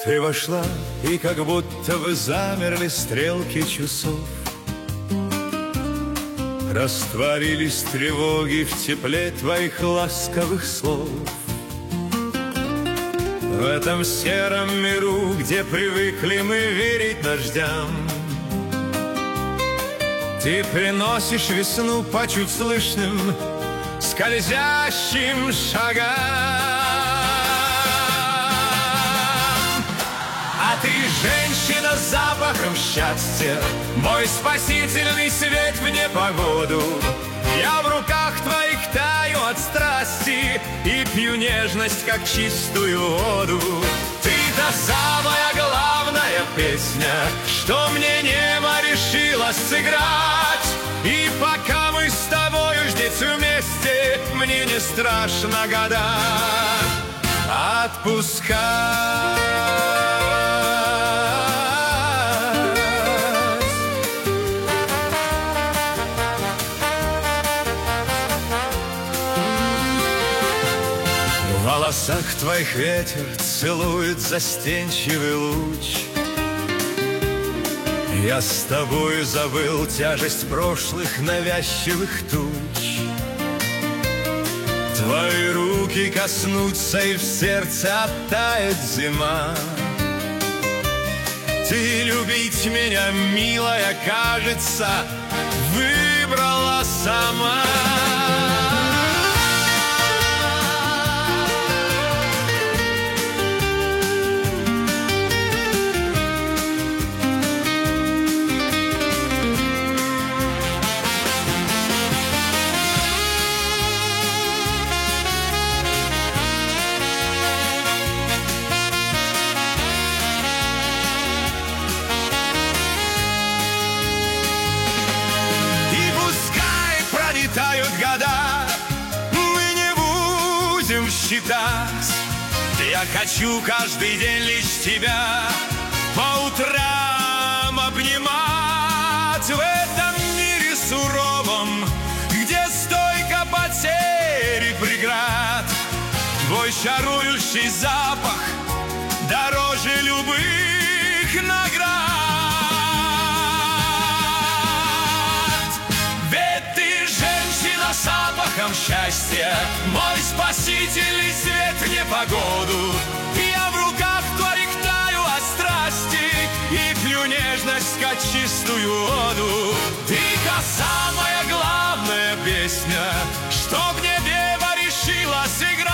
Ты вошла, и как будто бы замерли стрелки часов. Растворились тревоги в тепле твоих ласковых слов. В этом сером миру, где привыкли мы верить дождям, ты приносишь весну по чуть слышным скользящим шагам. А ты женщина с запахом счастья, мой спасительный свет в непогоду. Я в руках твоих таю от страсти и пью нежность, как чистую воду. Ты та самая главная песня, что мне небо решило сыграть. И пока мы с тобою здесь вместе, мне не страшно года отпускать. В волосах твоих ветер целует застенчивый луч. Я с тобой забыл тяжесть прошлых навязчивых туч. Твои руки коснутся, и в сердце оттает зима. Ты любить меня, милая, кажется, выбрала сама. Летают года, мы не будем считать. Я хочу каждый день лишь тебя по утрам обнимать. В этом мире суровом, где столько потерь и преград, твой чарующий запах дороже любых наград. С запахом счастья, мой спасительный свет в непогоду. Я в руках твоих таю от страсти и пью нежность, как чистую воду. Ты та самая главная песня, что в небе решила сыграть.